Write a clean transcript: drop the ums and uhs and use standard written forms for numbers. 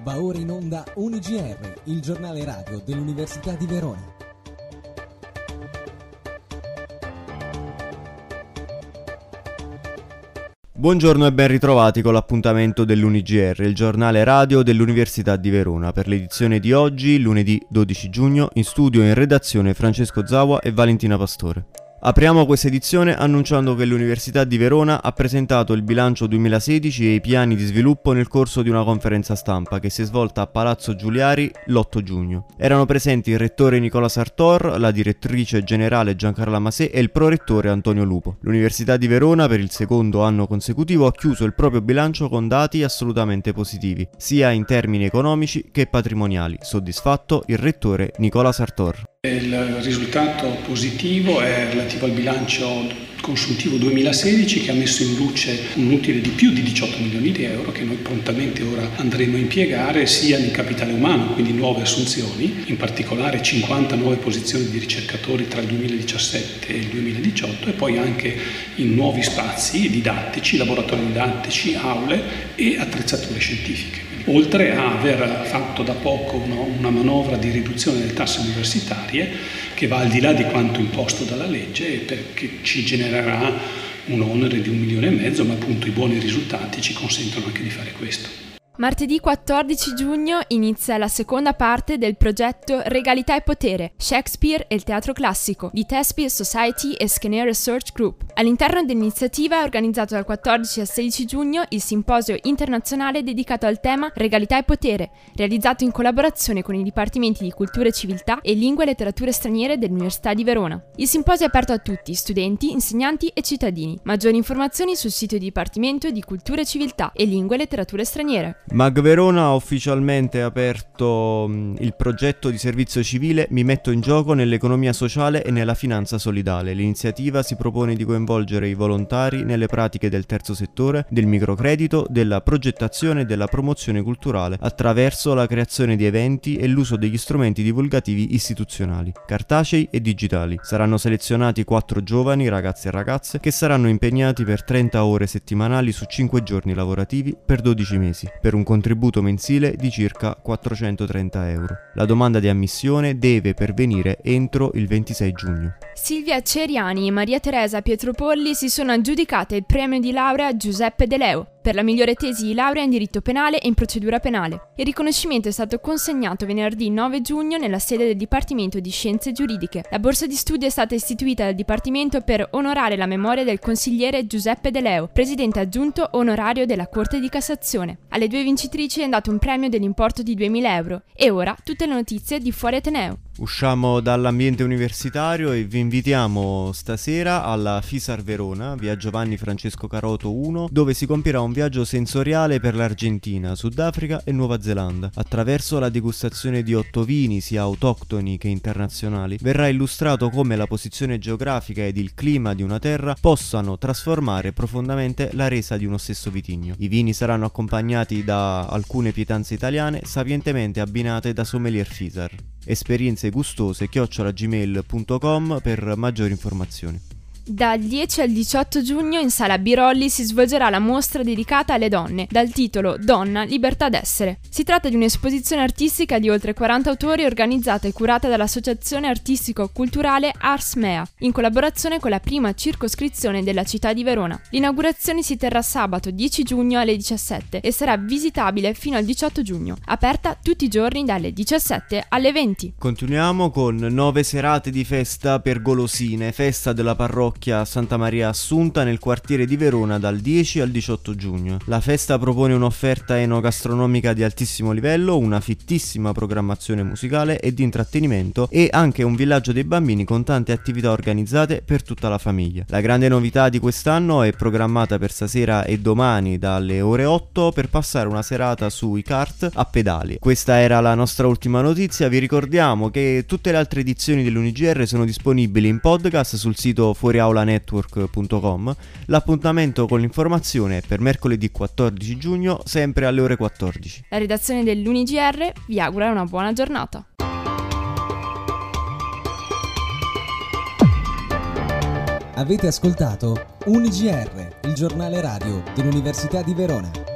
Va ora in onda UniGR, il giornale radio dell'Università di Verona. Buongiorno e ben ritrovati con l'appuntamento dell'UniGR, il giornale radio dell'Università di Verona, per l'edizione di oggi, lunedì 12 giugno, in studio e in redazione Francesco Zaua e Valentina Pastore. Apriamo questa edizione annunciando che l'Università di Verona ha presentato il bilancio 2016 e i piani di sviluppo nel corso di una conferenza stampa che si è svolta a Palazzo Giuliari l'8 giugno. Erano presenti il rettore Nicola Sartor, la direttrice generale Giancarla Masè e il prorettore Antonio Lupo. L'Università di Verona per il secondo anno consecutivo ha chiuso il proprio bilancio con dati assolutamente positivi, sia in termini economici che patrimoniali. Soddisfatto il rettore Nicola Sartor. Il risultato positivo è relativo al bilancio consuntivo 2016 che ha messo in luce un utile di più di 18 milioni di euro che noi prontamente ora andremo a impiegare sia nel capitale umano, quindi nuove assunzioni, in particolare 50 nuove posizioni di ricercatori tra il 2017 e il 2018 e poi anche in nuovi spazi didattici, laboratori didattici, aule e attrezzature scientifiche. Oltre a aver fatto da poco una manovra di riduzione delle tasse universitarie che va al di là di quanto imposto dalla legge perché ci genererà un onere di 1,5 milioni, ma appunto i buoni risultati ci consentono anche di fare questo. Martedì 14 giugno inizia la seconda parte del progetto Regalità e Potere, Shakespeare e il Teatro Classico di Thespian Society e Skenair Research Group. All'interno dell'iniziativa è organizzato dal 14 al 16 giugno il simposio internazionale dedicato al tema Regalità e Potere, realizzato in collaborazione con i Dipartimenti di Cultura e Civiltà e Lingue e Letterature Straniere dell'Università di Verona. Il simposio è aperto a tutti, studenti, insegnanti e cittadini. Maggiori informazioni sul sito del Dipartimento di Cultura e Civiltà e Lingue e Letterature Straniere. Mag Verona ha ufficialmente aperto il progetto di servizio civile Mi metto in gioco nell'economia sociale e nella finanza solidale. L'iniziativa si propone di coinvolgere i volontari nelle pratiche del terzo settore, del microcredito, della progettazione e della promozione culturale attraverso la creazione di eventi e l'uso degli strumenti divulgativi istituzionali, cartacei e digitali. Saranno selezionati 4 giovani, ragazzi e ragazze, che saranno impegnati per 30 ore settimanali su 5 giorni lavorativi per 12 mesi, per un contributo mensile di circa 430 euro. La domanda di ammissione deve pervenire entro il 26 giugno. Silvia Ceriani e Maria Teresa Pietropolli si sono aggiudicate il premio di laurea Giuseppe De Leo per la migliore tesi di laurea in diritto penale e in procedura penale. Il riconoscimento è stato consegnato venerdì 9 giugno nella sede del Dipartimento di Scienze Giuridiche. La borsa di studio è stata istituita dal Dipartimento per onorare la memoria del consigliere Giuseppe De Leo, presidente aggiunto onorario della Corte di Cassazione. Alle 2 vincitrici è dato un premio dell'importo di 2.000 euro. E ora tutte le notizie di Fuori Ateneo. Usciamo dall'ambiente universitario e vi invitiamo stasera alla FISAR Verona, via Giovanni Francesco Caroto 1, dove si compierà un viaggio sensoriale per l'Argentina, Sudafrica e Nuova Zelanda. Attraverso la degustazione di 8 vini, sia autoctoni che internazionali, verrà illustrato come la posizione geografica ed il clima di una terra possano trasformare profondamente la resa di uno stesso vitigno. I vini saranno accompagnati da alcune pietanze italiane sapientemente abbinate da sommelier FISAR. Esperienze gustose @gmail.com per maggiori informazioni. Dal 10 al 18 giugno in Sala Birolli si svolgerà la mostra dedicata alle donne, dal titolo Donna, libertà d'essere. Si tratta di un'esposizione artistica di oltre 40 autori organizzata e curata dall'associazione artistico-culturale Ars Mea, in collaborazione con la prima circoscrizione della città di Verona. L'inaugurazione si terrà sabato 10 giugno alle 17 e sarà visitabile fino al 18 giugno, aperta tutti i giorni dalle 17 alle 20. Continuiamo con 9 serate di festa per golosine, festa della parrocchia Santa Maria Assunta nel quartiere di Verona dal 10 al 18 giugno. La festa propone un'offerta enogastronomica di altissimo livello, una fittissima programmazione musicale e di intrattenimento e anche un villaggio dei bambini con tante attività organizzate per tutta la famiglia. La grande novità di quest'anno è programmata per stasera e domani dalle ore 8 per passare una serata sui kart a pedali. Questa era la nostra ultima notizia. Vi ricordiamo che tutte le altre edizioni dell'UniGR sono disponibili in podcast sul sito fuoriaulanetwork.com. L'appuntamento con l'informazione è per mercoledì 14 giugno, sempre alle ore 14. La redazione dell'UniGR vi augura una buona giornata. Avete ascoltato UniGR, il giornale radio dell'Università di Verona.